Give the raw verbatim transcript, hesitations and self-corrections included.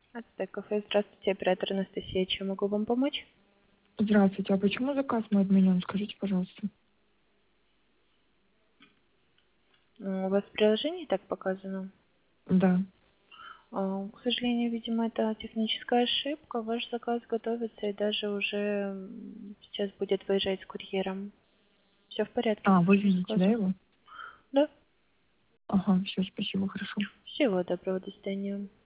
Ацтек кафе. Здравствуйте, оператор Анастасия. Чем могу вам помочь? Здравствуйте, а почему заказ мой отменен? Скажите, пожалуйста. Ну, у вас в приложении так показано? Да. А, К сожалению, видимо, это техническая ошибка. Ваш заказ готовится и даже уже м, сейчас будет выезжать с курьером. Все в порядке А, с вы вашим видите, да, заказом? его? Да. Ага, все, спасибо, хорошо. Всего доброго, до свидания.